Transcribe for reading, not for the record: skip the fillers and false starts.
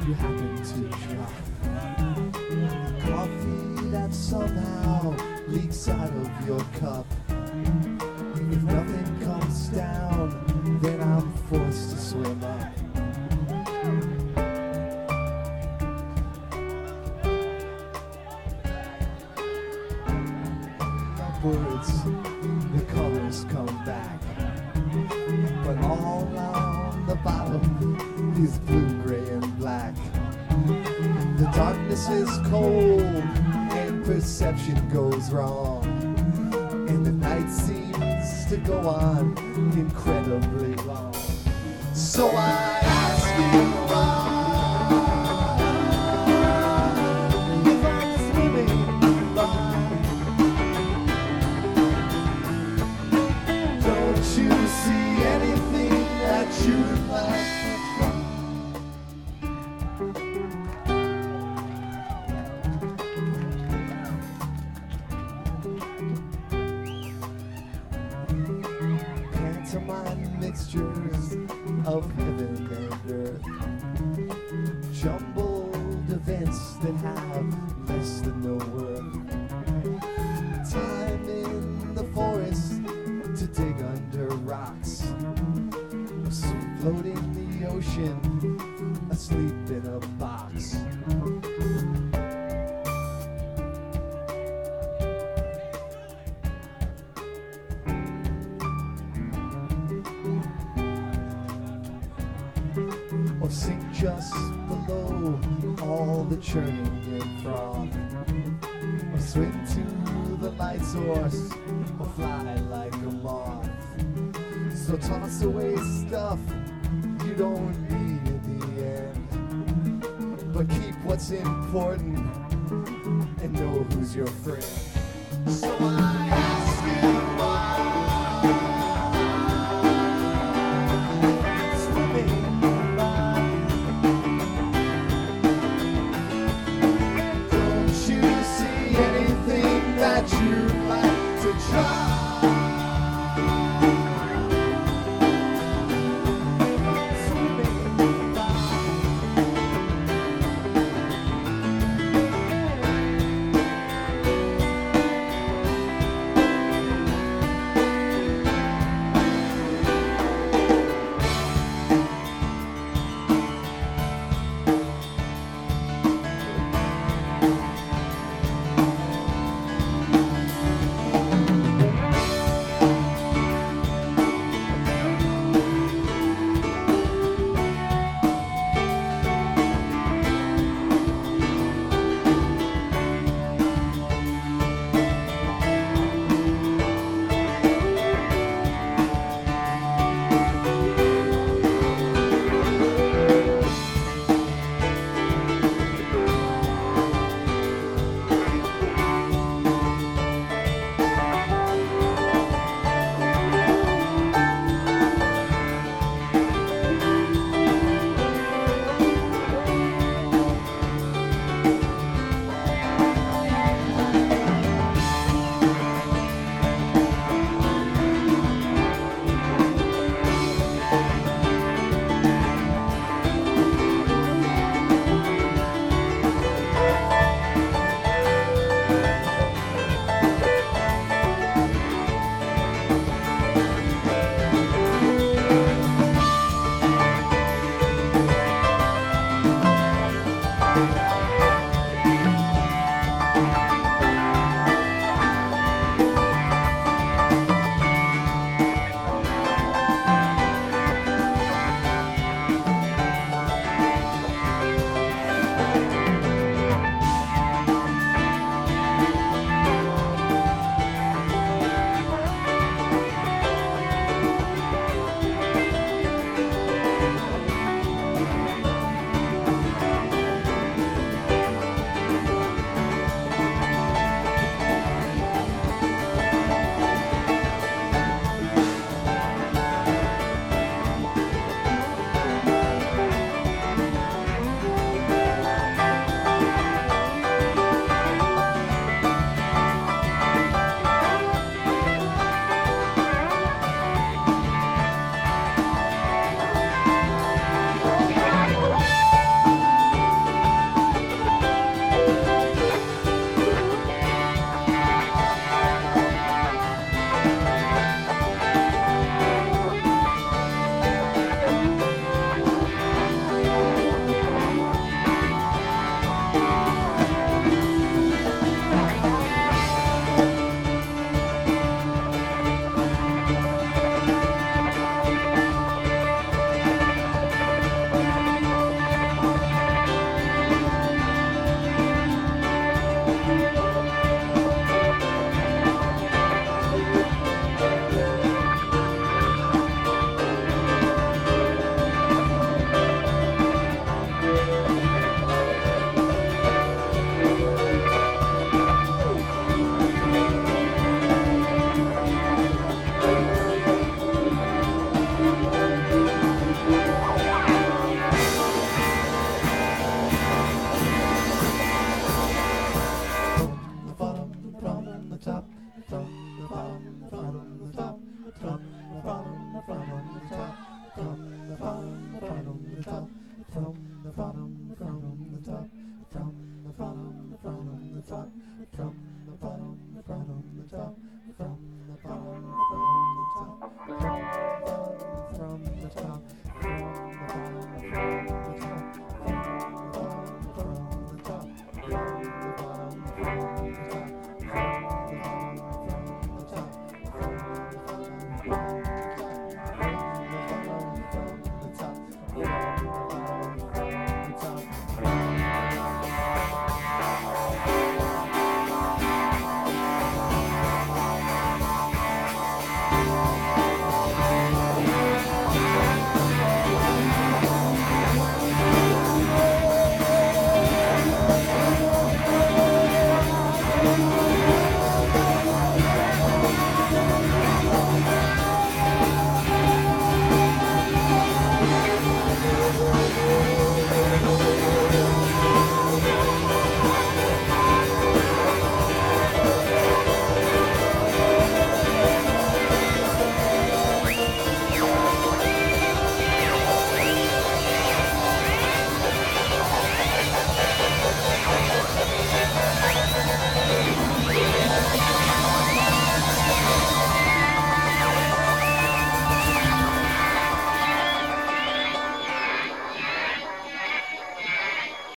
you happen to drop coffee that somehow leaks out of your cup. If nothing comes down, then I'm forced to swim up. Upwards, the colors come back, but all on the bottom is blue, gray, and black. The darkness is cold and perception goes wrong, and the night seems to go on incredibly long. So I ask you why, if I'm swimming by, don't you see anything that you'd like to try? Pantomime mixtures of heaven and earth, jumbled events that have less than no worth. Time in the forest to dig under rocks, float in the ocean, asleep in a box. Or sink just below all the churning and froth, or swim to the light source, or fly like a moth. So toss away stuff you don't need in the end, but keep what's important and know who's your friend. So I ask you why, swimming by, don't you see anything that you'd like to try? the bottom, from the top, from the bottom, from the top, from the bottom, from the top, from